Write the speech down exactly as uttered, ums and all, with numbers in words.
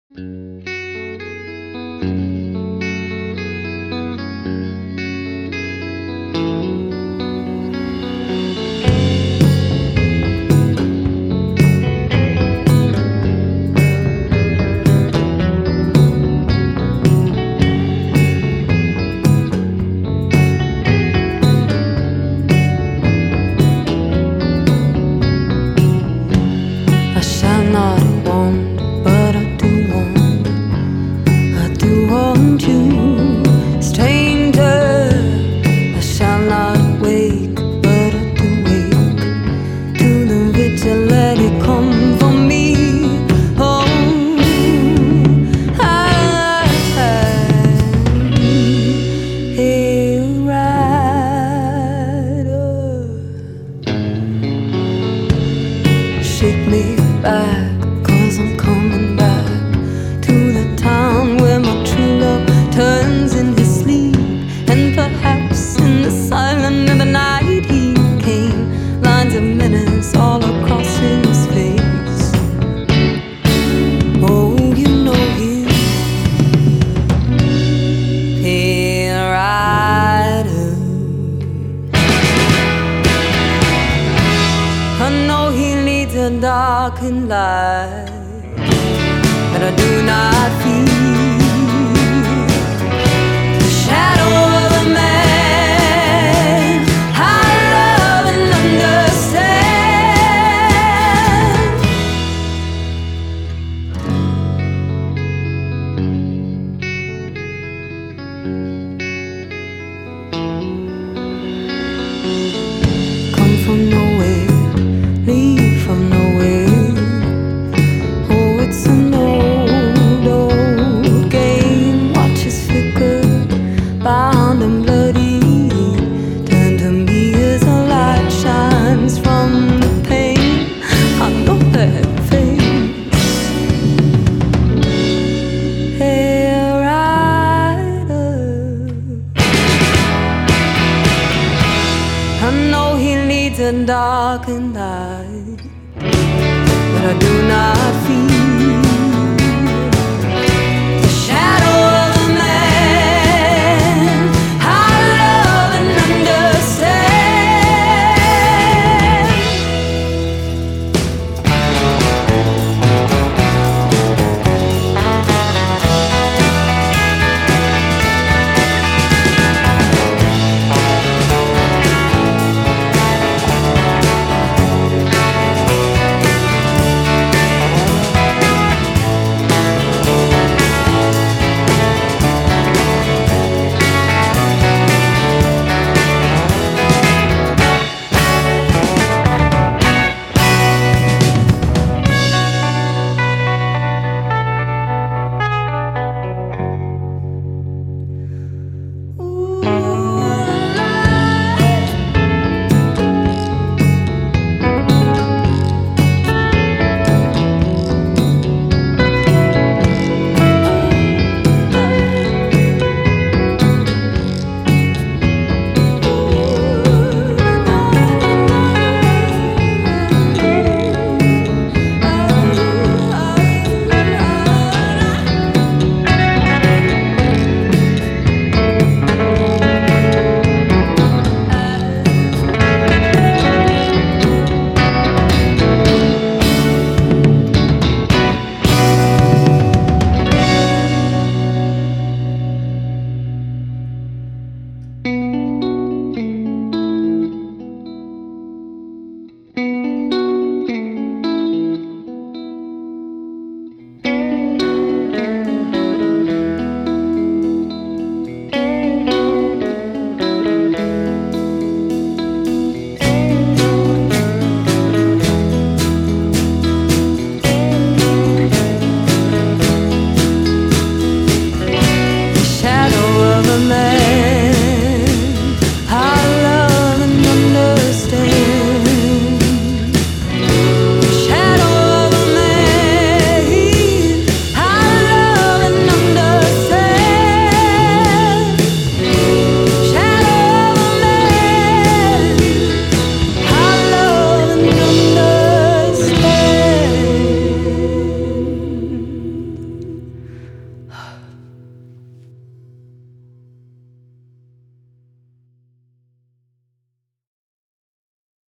I shall not want, but I do want, I do want you, stranger. I shall not wake, but I do wake to the vigil, let it come for me. Oh, I am a rider. Shake me back, 'cause I'm coming back to the town where my true love turns in his sleep. And perhaps in the silence of the night he came, lines of menace all across his face. Oh, you know him, a rider. I know he leads a darkened life, but I do not feel the shadow of a man I love and understand. Come from nowhere, leave from nowhere. Oh, it's an old, old game. Watch us flicker, bound and bloody. Turn to me as a light shines from the pain. I know that face. Hey, rider. I know he leads a darkened life,